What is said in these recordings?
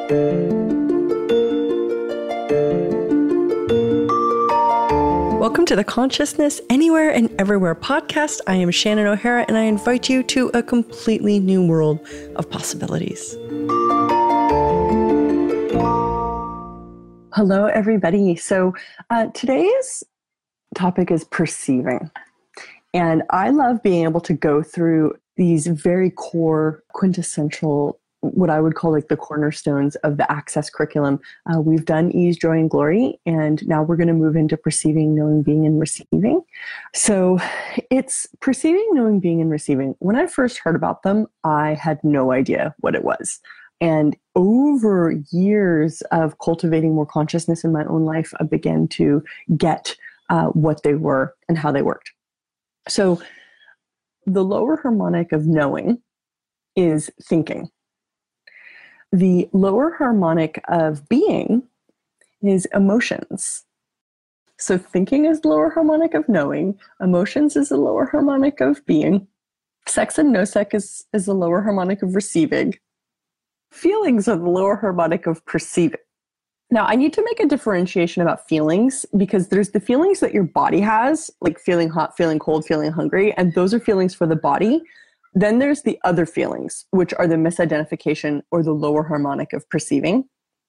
Welcome to the Consciousness Anywhere and Everywhere podcast. I am Shannon O'Hara, and I invite you to a completely new world of possibilities. Hello, everybody. So today's topic is perceiving. And I love being able to go through these very core, quintessential, what I would call like the cornerstones of the Access curriculum. We've done Ease, Joy, and Glory, and now we're going to move into perceiving, knowing, being, and receiving. So it's perceiving, knowing, being, and receiving. When I first heard about them, I had no idea what it was. And over years of cultivating more consciousness in my own life, I began to get what they were and how they worked. So the lower harmonic of knowing is thinking. The lower harmonic of being is emotions. So thinking is the lower harmonic of knowing. Emotions is the lower harmonic of being. Sex and no-sex is the lower harmonic of receiving. Feelings are the lower harmonic of perceiving. Now, I need to make a differentiation about feelings because there's the feelings that your body has, like feeling hot, feeling cold, feeling hungry, and those are feelings for the body. Then there's the other feelings, which are the misidentification or the lower harmonic of perceiving.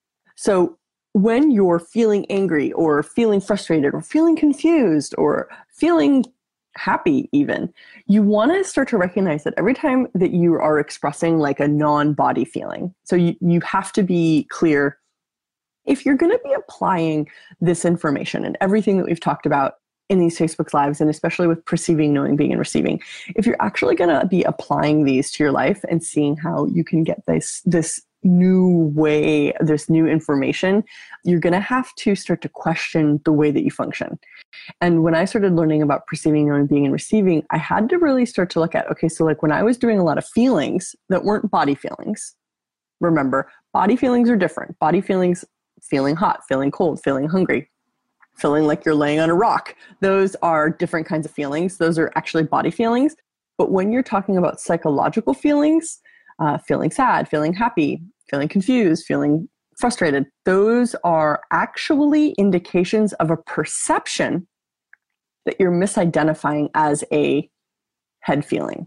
So when you're feeling angry or feeling frustrated or feeling confused or feeling happy even, you want to start to recognize that every time that you are expressing like a non-body feeling, so you have to be clear. If you're going to be applying this information and everything that we've talked about in these Facebook Lives, and especially with perceiving, knowing, being, and receiving, if you're actually going to be applying these to your life and seeing how you can get this new way, this new information, you're going to have to start to question the way that you function. And when I started learning about perceiving, knowing, being, and receiving, I had to really start to look at, okay, so like when I was doing a lot of feelings that weren't body feelings, remember, body feelings are different. Body feelings, feeling hot, feeling cold, feeling hungry, feeling like you're laying on a rock. Those are different kinds of feelings. Those are actually body feelings. But when you're talking about psychological feelings, feeling sad, feeling happy, feeling confused, feeling frustrated, those are actually indications of a perception that you're misidentifying as a head feeling.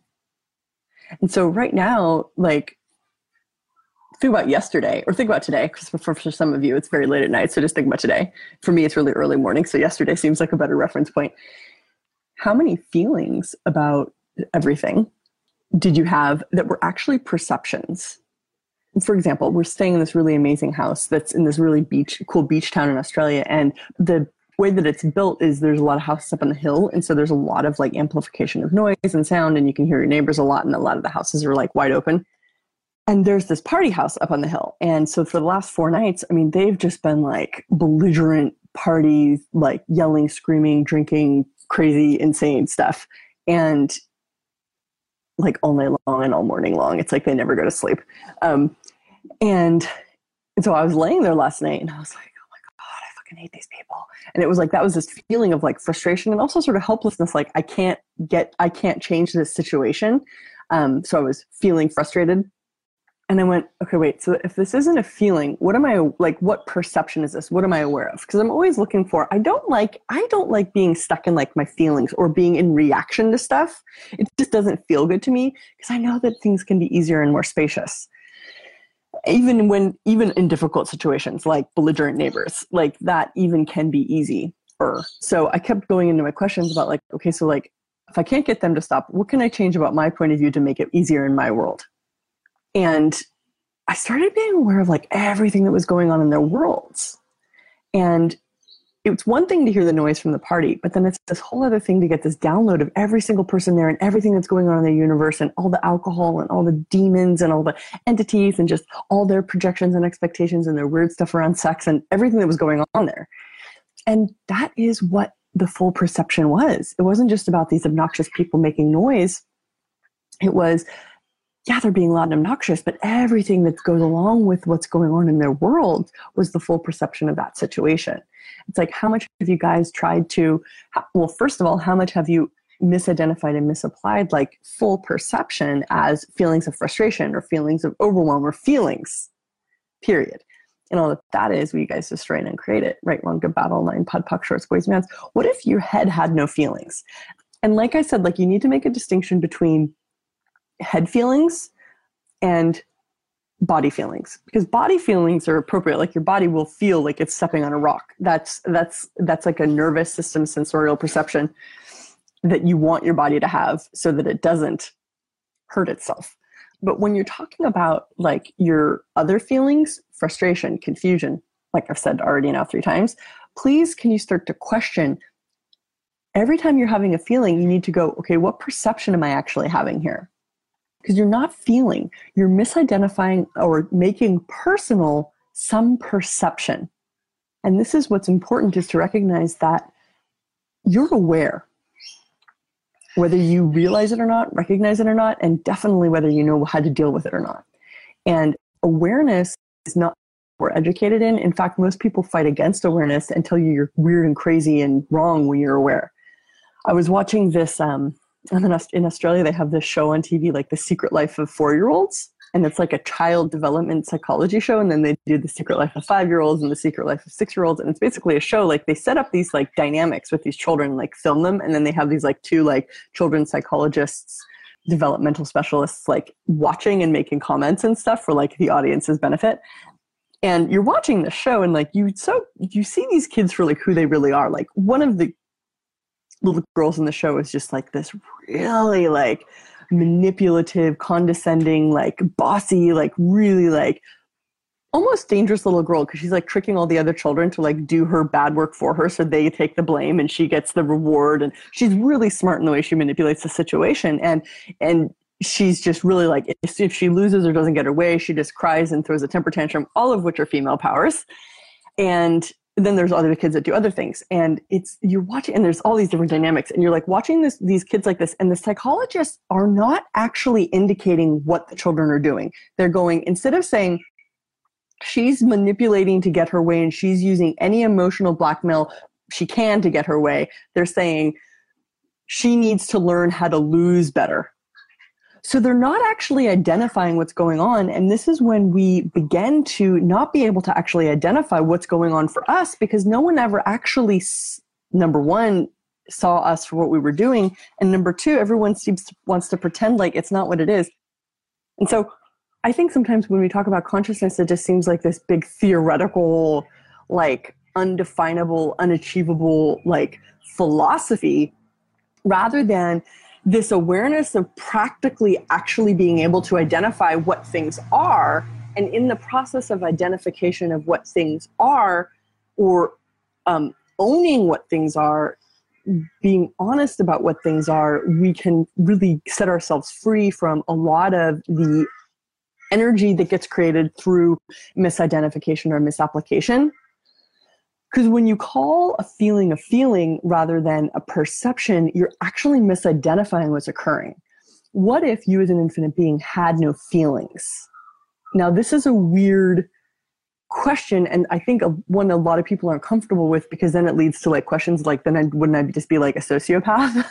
And so right now, like, think about yesterday or think about today, because for some of you, it's very late at night. So just think about today. For me, it's really early morning. So yesterday seems like a better reference point. How many feelings about everything did you have that were actually perceptions? And for example, we're staying in this really amazing house that's in this really cool beach town in Australia. And the way that it's built is there's a lot of houses up on the hill. And so there's a lot of like amplification of noise and sound, and you can hear your neighbors a lot. And a lot of the houses are like wide open. And there's this party house up on the hill. And so for the last 4 nights, I mean, they've just been like belligerent parties, like yelling, screaming, drinking, crazy, insane stuff. And like all night long and all morning long. It's like they never go to sleep. And so I was laying there last night and I was like, oh my God, I fucking hate these people. And it was like, that was this feeling of like frustration and also sort of helplessness. Like I can't change this situation. So I was feeling frustrated. And I went, okay, wait, so if this isn't a feeling, what perception is this? What am I aware of? Because I'm always looking for, I don't like being stuck in like my feelings or being in reaction to stuff. It just doesn't feel good to me because I know that things can be easier and more spacious. Even in difficult situations like belligerent neighbors, like that even can be easy. So I kept going into my questions about like, okay, so like if I can't get them to stop, what can I change about my point of view to make it easier in my world? And I started being aware of like everything that was going on in their worlds. And it's one thing to hear the noise from the party, but then it's this whole other thing to get this download of every single person there and everything that's going on in their universe and all the alcohol and all the demons and all the entities and just all their projections and expectations and their weird stuff around sex and everything that was going on there. And that is what the full perception was. It wasn't just about these obnoxious people making noise. It was, yeah, they're being loud and obnoxious, but everything that goes along with what's going on in their world was the full perception of that situation. It's like, how much have you guys tried to, well, first of all, how much have you misidentified and misapplied like full perception as feelings of frustration or feelings of overwhelm or feelings? period. And all that is, we guys destroy and create it. Right, wrong, good, bad, all nine, POD, POC, shorts, boys, mans. What if your head had no feelings? And like I said, like, you need to make a distinction between head feelings and body feelings, because body feelings are appropriate. Like, your body will feel like it's stepping on a rock. That's like a nervous system sensorial perception that you want your body to have so that it doesn't hurt itself. But when you're talking about like your other feelings, frustration, confusion, like I've said already now 3 times, please, can you start to question every time you're having a feeling, you need to go, okay, what perception am I actually having here? Because you're not feeling, you're misidentifying or making personal some perception. And this is what's important, is to recognize that you're aware, whether you realize it or not, recognize it or not, and definitely whether you know how to deal with it or not. And awareness is not what we're educated in. In fact, most people fight against awareness and tell you you're weird and crazy and wrong when you're aware. I was watching this, in Australia, they have this show on TV, like The Secret Life of 4-year-olds. And it's like a child development psychology show. And then they do The Secret Life of 5-year-olds and The Secret Life of 6-year-olds. And it's basically a show, like they set up these like dynamics with these children, like film them. And then they have these like 2 like children's psychologists, developmental specialists, like watching and making comments and stuff for like the audience's benefit. And you're watching the show and like you see these kids for like who they really are. Like, one of the little girls in the show is just like this really like manipulative, condescending, like bossy, like really like almost dangerous little girl, because she's like tricking all the other children to like do her bad work for her so they take the blame and she gets the reward. And she's really smart in the way she manipulates the situation. And she's just really like, if she loses or doesn't get her way, she just cries and throws a temper tantrum, all of which are female powers. And then there's other kids that do other things, and you're watching, and there's all these different dynamics, and you're like watching these kids like this, and the psychologists are not actually indicating what the children are doing. They're going, instead of saying she's manipulating to get her way and she's using any emotional blackmail she can to get her way, they're saying she needs to learn how to lose better. So they're not actually identifying what's going on. And this is when we begin to not be able to actually identify what's going on for us, because no one ever actually, number one, saw us for what we were doing. And number 2, everyone wants to pretend like it's not what it is. And so I think sometimes when we talk about consciousness, it just seems like this big theoretical, like undefinable, unachievable, like philosophy, rather than this awareness of practically actually being able to identify what things are. And in the process of identification of what things are, or owning what things are, being honest about what things are, we can really set ourselves free from a lot of the energy that gets created through misidentification or misapplication. Because when you call a feeling rather than a perception, you're actually misidentifying what's occurring. What if you as an infinite being had no feelings? Now, this is a weird question, and I think one a lot of people aren't comfortable with, because then it leads to like questions like, then wouldn't I just be like a sociopath?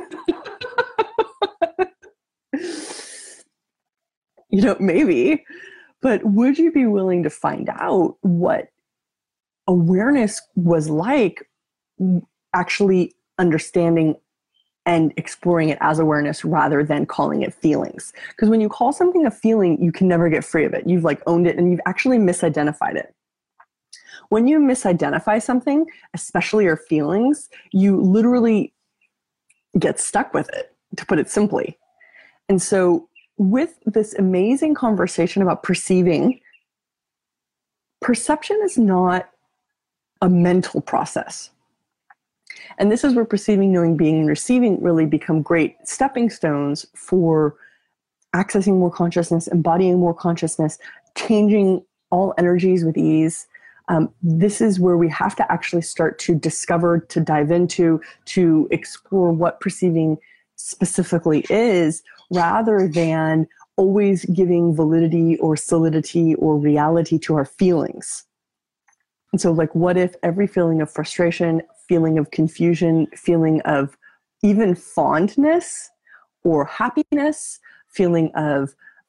Maybe. But would you be willing to find out what awareness was like, actually understanding and exploring it as awareness rather than calling it feelings? Because when you call something a feeling, you can never get free of it. You've like owned it and you've actually misidentified it. When you misidentify something, especially your feelings, you literally get stuck with it, to put it simply. And so with this amazing conversation about perceiving, perception is not a mental process. And this is where perceiving, knowing, being, and receiving really become great stepping stones for accessing more consciousness, embodying more consciousness, changing all energies with ease. This is where we have to actually start to discover, to dive into, to explore what perceiving specifically is, rather than always giving validity or solidity or reality to our feelings. And so like, what if every feeling of frustration, feeling of confusion, feeling of even fondness or happiness, feeling of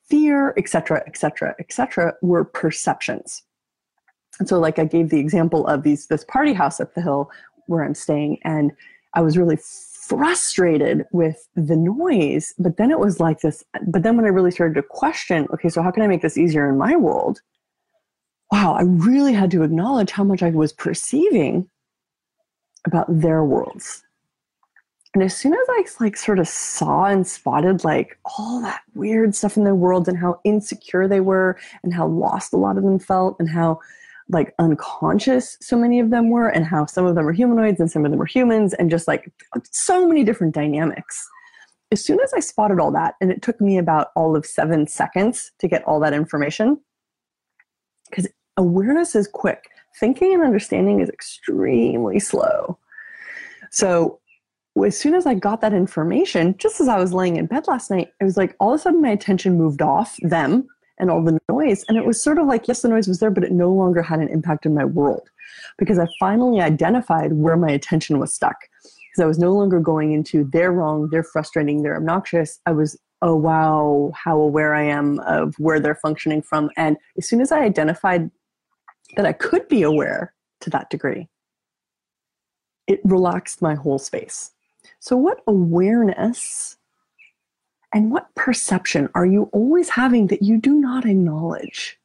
fear, etc., etc., etc., were perceptions. And so, like I gave the example of this party house up the hill where I'm staying, and I was really frustrated with the noise. But then it was like this. But then when I really started to question, okay, so how can I make this easier in my world? Wow, I really had to acknowledge how much I was perceiving about their worlds. And as soon as I like sort of saw and spotted like all that weird stuff in their world and how insecure they were and how lost a lot of them felt and how like unconscious so many of them were and how some of them were humanoids and some of them were humans and just like so many different dynamics. As soon as I spotted all that, and it took me about all of 7 seconds to get all that information, because awareness is quick. Thinking and understanding is extremely slow. So as soon as I got that information, just as I was laying in bed last night, it was like all of a sudden my attention moved off them and all the noise. And it was sort of like, yes, the noise was there, but it no longer had an impact in my world because I finally identified where my attention was stuck. Because I was no longer going into they're wrong, they're frustrating, they're obnoxious. I was, oh, wow, how aware I am of where they're functioning from. And as soon as I identified that I could be aware to that degree, it relaxed my whole space. So what awareness and what perception are you always having that you do not acknowledge?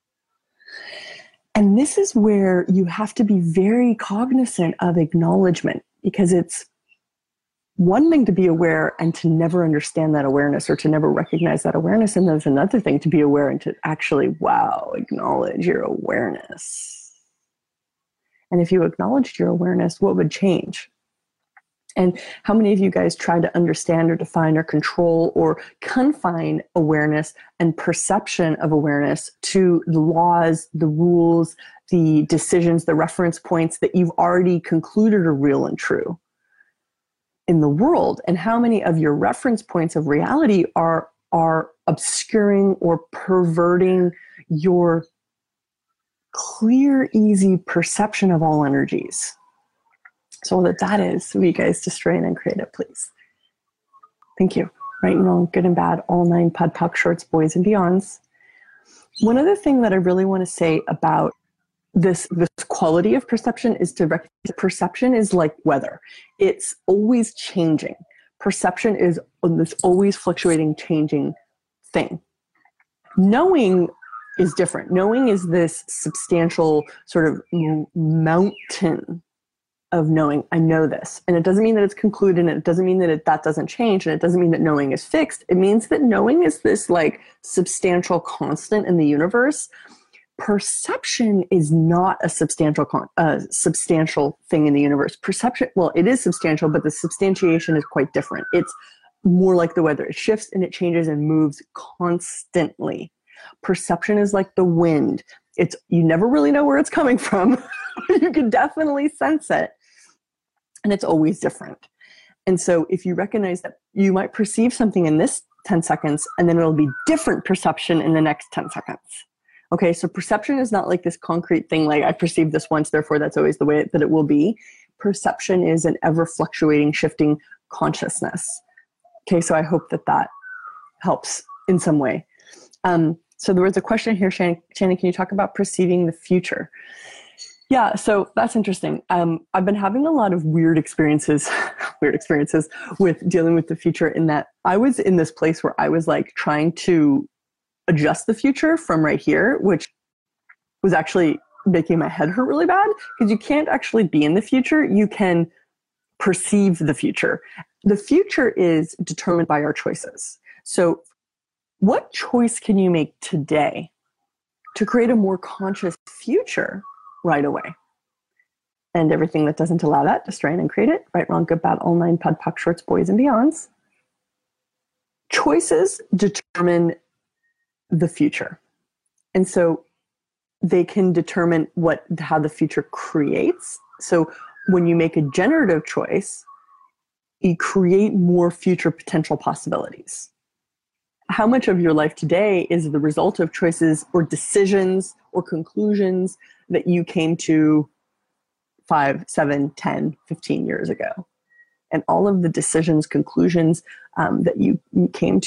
And this is where you have to be very cognizant of acknowledgement, because it's one thing to be aware and to never understand that awareness or to never recognize that awareness. And there's another thing to be aware and to actually, wow, acknowledge your awareness. And if you acknowledged your awareness, what would change? And how many of you guys try to understand or define or control or confine awareness and perception of awareness to the laws, the rules, the decisions, the reference points that you've already concluded are real and true in the world? And how many of your reference points of reality are obscuring or perverting your clear, easy perception of all energies? So that is for you guys to strain and create it, please. Thank you. Right and wrong, good and bad, all 9 POD POC shorts, boys and beyonds. One other thing that I really want to say about this quality of perception is to recognize perception is like weather. It's always changing. Perception is this always fluctuating, changing thing. Knowing is different. Knowing is this substantial sort of mountain of knowing. I know this. And it doesn't mean that it's concluded, and it doesn't mean that that doesn't change, and it doesn't mean that knowing is fixed. It means that knowing is this like substantial constant in the universe. Perception is not a substantial thing in the universe. Perception, well, it is substantial, but the substantiation is quite different. It's more like the weather. It shifts and it changes and moves constantly. Perception is like the wind. You never really know where it's coming from. You can definitely sense it. And it's always different. And so if you recognize that you might perceive something in this 10 seconds, and then it'll be different perception in the next 10 seconds. Okay, so perception is not like this concrete thing, like I perceived this once, therefore that's always the way that it will be. Perception is an ever fluctuating, shifting consciousness. Okay, so I hope that helps in some way. So there was a question here, Shannon, can you talk about perceiving the future? Yeah, so that's interesting. I've been having a lot of weird experiences with dealing with the future, in that I was in this place where I was like trying to adjust the future from right here, which was actually making my head hurt really bad, because you can't actually be in the future. You can perceive the future. The future is determined by our choices. So what choice can you make today to create a more conscious future right away? And everything that doesn't allow that, destroy and create it. Right, wrong, good, bad, all 9 POD POC shorts, boys and beyonds. Choices determine the future. And so they can determine how the future creates. So when you make a generative choice, you create more future potential possibilities. How much of your life today is the result of choices or decisions or conclusions that you came to 5, 7, 10, 15 years ago? And all of the decisions, conclusions that you came to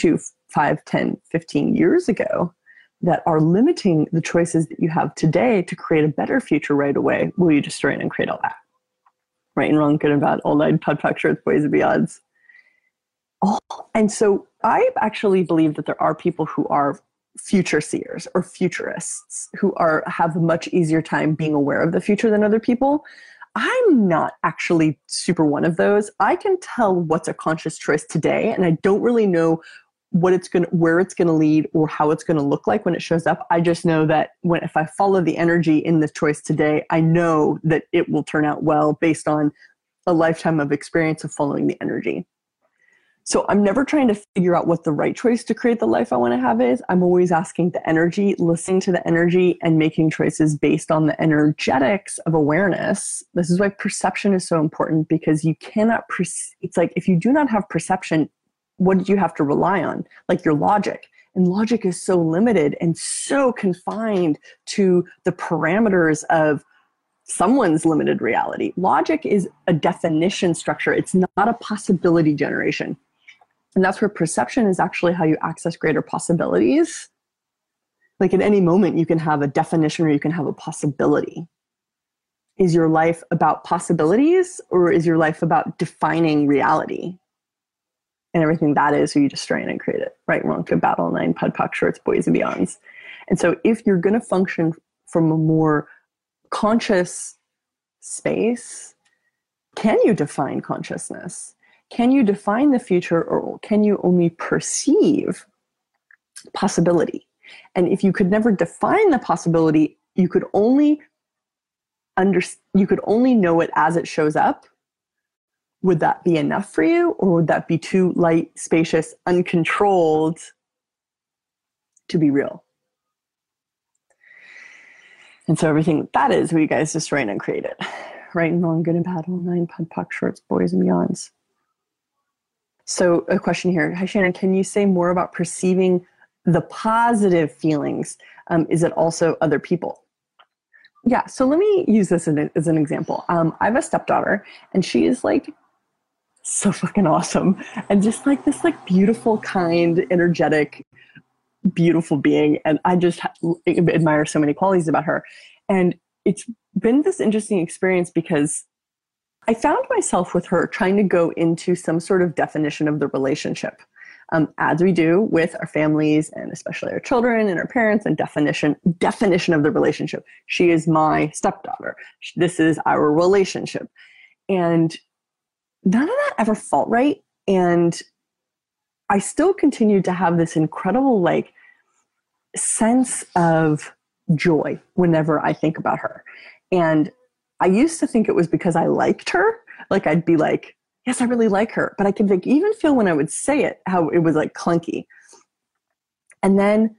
5, 10, 15 years ago that are limiting the choices that you have today to create a better future right away, will you destroy it and create all that? Right and wrong, good and bad, all nine, POD, POC, shorts, boys and beyonds. And so I actually believe that there are people who are future seers or futurists who have a much easier time being aware of the future than other people. I'm not actually super one of those. I can tell what's a conscious choice today, and I don't really know where it's going to lead or how it's going to look like when it shows up. I just know that if I follow the energy in the choice today, I know that it will turn out well based on a lifetime of experience of following the energy. So I'm never trying to figure out what the right choice to create the life I want to have is. I'm always asking the energy, listening to the energy, and making choices based on the energetics of awareness. This is why perception is so important, because you cannot, it's like if you do not have perception, what do you have to rely on? Like your logic. And logic is so limited and so confined to the parameters of someone's limited reality. Logic is a definition structure. It's not a possibility generation. And that's where perception is actually how you access greater possibilities. Like at any moment, you can have a definition or you can have a possibility. Is your life about possibilities, or is your life about defining reality? And everything that is who you destroy and create it. Right, wrong, good, bad, all nine, POD, POC, shorts, boys and beyonds. And so if you're going to function from a more conscious space, can you define consciousness? Can you define the future, or can you only perceive possibility? And if you could never define the possibility, you could only know it as it shows up. Would that be enough for you, or would that be too light, spacious, uncontrolled to be real? And so everything that is who you guys destroy and create it. Right and wrong, good and bad, all nine, POD, POC, shorts, boys and beyonds. So a question here. Hi, Shannon. Can you say more about perceiving the positive feelings? Is it also other people? Yeah. So let me use this as an example. I have a stepdaughter, and she is like so fucking awesome, and just like this like beautiful, kind, energetic, beautiful being. And I just admire so many qualities about her. And it's been this interesting experience because I found myself with her trying to go into some sort of definition of the relationship, as we do with our families and especially our children and our parents, and definition of the relationship. She is my stepdaughter. This is our relationship. And none of that ever felt right. And I still continued to have this incredible like sense of joy whenever I think about her. And I used to think it was because I liked her. Like I'd be like, yes, I really like her. But I could like even feel when I would say it, how it was like clunky. And then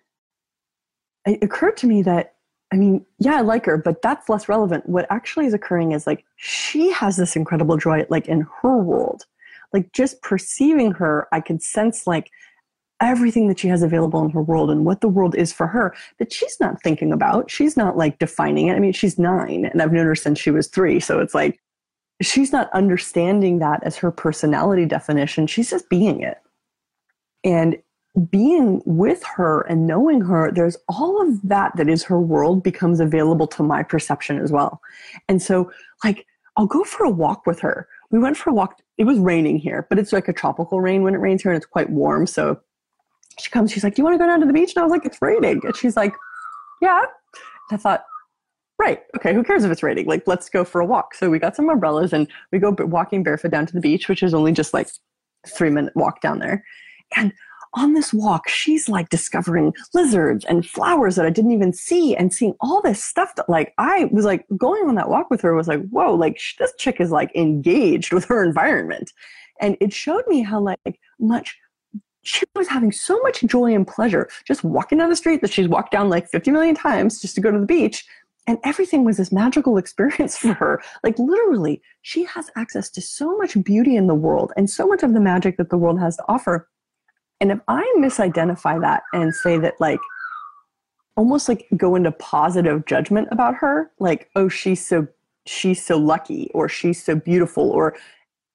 it occurred to me that, I mean, yeah, I like her, but that's less relevant. What actually is occurring is like, she has this incredible joy, like in her world, like just perceiving her, I could sense like everything that she has available in her world and what the world is for her that she's not thinking about. She's not like defining it. I mean, she's 9 and I've known her since she was 3. So it's like, she's not understanding that as her personality definition. She's just being it. And being with her and knowing her, there's all of that is her world becomes available to my perception as well. And so like, I'll go for a walk with her. We went for a walk. It was raining here, but it's like a tropical rain when it rains here and it's quite warm. So she comes, she's like, do you want to go down to the beach? And I was like, it's raining. And she's like, yeah. And I thought, right, okay, who cares if it's raining? Like, let's go for a walk. So we got some umbrellas and we go walking barefoot down to the beach, which is only just like a 3-minute walk down there. And on this walk, she's like discovering lizards and flowers that I didn't even see, and seeing all this stuff that like, I was like going on that walk with her was like, whoa, like this chick is like engaged with her environment. And it showed me how like much she was having so much joy and pleasure just walking down the street that she's walked down like 50 million times just to go to the beach. And everything was this magical experience for her. Like literally, she has access to so much beauty in the world and so much of the magic that the world has to offer. And if I misidentify that and say that like, almost like go into positive judgment about her, like, oh, she's so lucky, or she's so beautiful, or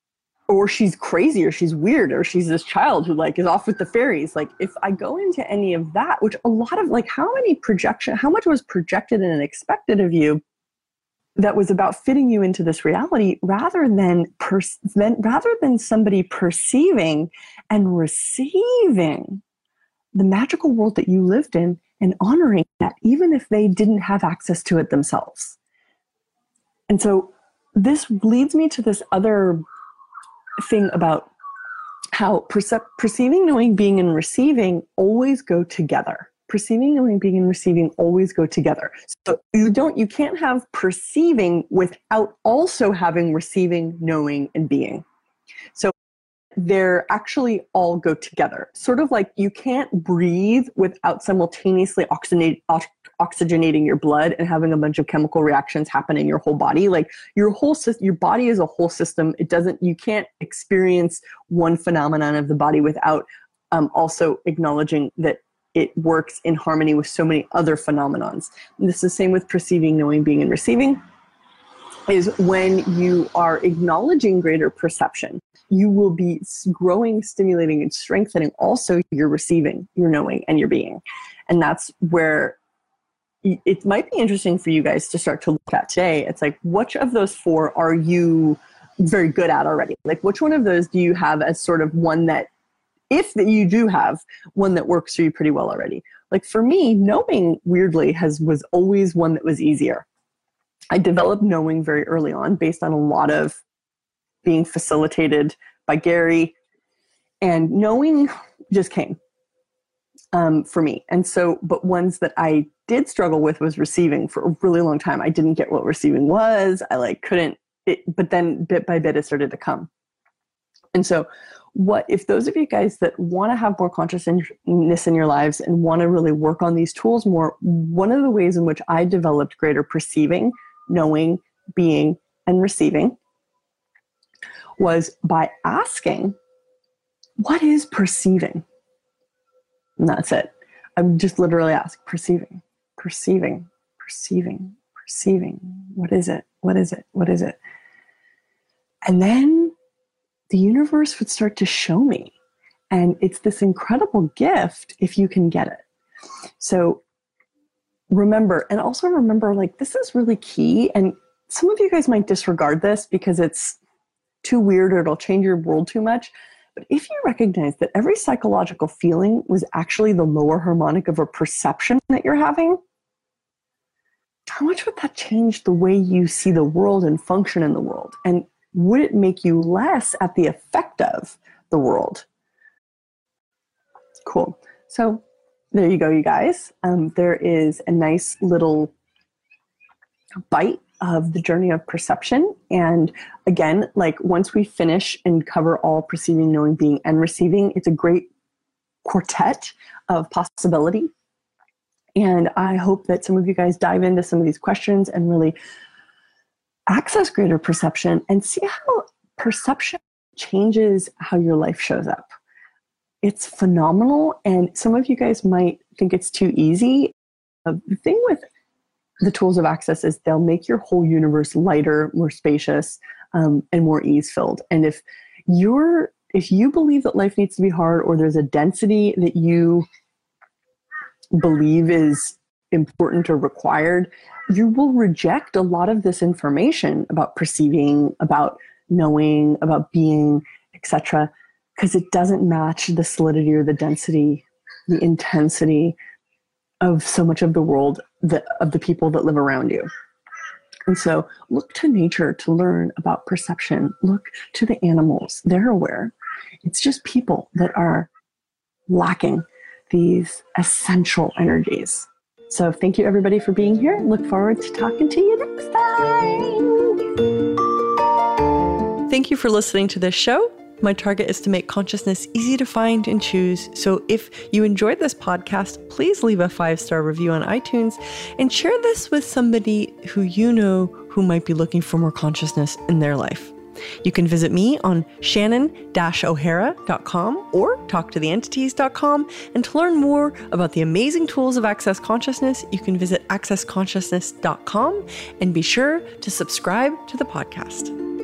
or she's crazy, or she's weird, or she's this child who like is off with the fairies. Like if I go into any of that, which a lot of like how much was projected and expected of you that was about fitting you into this reality rather than somebody perceiving and receiving the magical world that you lived in and honoring that, even if they didn't have access to it themselves. And so this leads me to this other thing about how perceiving, knowing, being, and receiving always go together. Perceiving, knowing, being, and receiving always go together. So you can't have perceiving without also having receiving, knowing, and being. So they're actually all go together. Sort of like you can't breathe without simultaneously oxygenating your blood and having a bunch of chemical reactions happen in your whole body. Like your body is a whole system. You can't experience one phenomenon of the body without also acknowledging that it works in harmony with so many other phenomenons. And this is the same with perceiving, knowing, being, and receiving, is when you are acknowledging greater perception, you will be growing, stimulating, and strengthening also your receiving, your knowing, and your being. And that's where it might be interesting for you guys to start to look at today. It's like, which of those four are you very good at already? Like, which one of those do you have as sort of one that, if that you do have one that works for you pretty well already? Like for me, knowing weirdly was always one that was easier. I developed knowing very early on based on a lot of being facilitated by Gary, and knowing just came for me. And so, but ones that I did struggle with was receiving for a really long time. I didn't get what receiving was. I like couldn't, but then bit by bit it started to come. And so if those of you guys that want to have more consciousness in your lives and want to really work on these tools more, one of the ways in which I developed greater perceiving, knowing, being, and receiving was by asking, what is perceiving? And that's it. I'm just literally asking, perceiving. What is it? What is it? What is it? And then the universe would start to show me. And it's this incredible gift if you can get it. So remember, like, this is really key. And some of you guys might disregard this because it's too weird or it'll change your world too much. But if you recognize that every psychological feeling was actually the lower harmonic of a perception that you're having, how much would that change the way you see the world and function in the world? And would it make you less at the effect of the world? Cool. So there you go, you guys. There is a nice little bite of the journey of perception. And again, like once we finish and cover all perceiving, knowing, being, and receiving, it's a great quartet of possibility. And I hope that some of you guys dive into some of these questions and really access greater perception and see how perception changes how your life shows up. It's phenomenal. And some of you guys might think it's too easy. The thing with the tools of access is they'll make your whole universe lighter, more spacious, and more ease-filled. And if you believe that life needs to be hard, or there's a density that you believe is important or required, you will reject a lot of this information about perceiving, about knowing, about being, etc., because it doesn't match the solidity or the density, the intensity of so much of the world, of the people that live around you. And so look to nature to learn about perception. Look to the animals. They're aware. It's just people that are lacking these essential energies. So thank you, everybody, for being here. Look forward to talking to you next time. Thank you for listening to this show. My target is to make consciousness easy to find and choose. So if you enjoyed this podcast, please leave a 5-star review on iTunes and share this with somebody who you know who might be looking for more consciousness in their life. You can visit me on shannon-o'hara.com or talktotheentities.com. And to learn more about the amazing tools of Access Consciousness, you can visit accessconsciousness.com and be sure to subscribe to the podcast.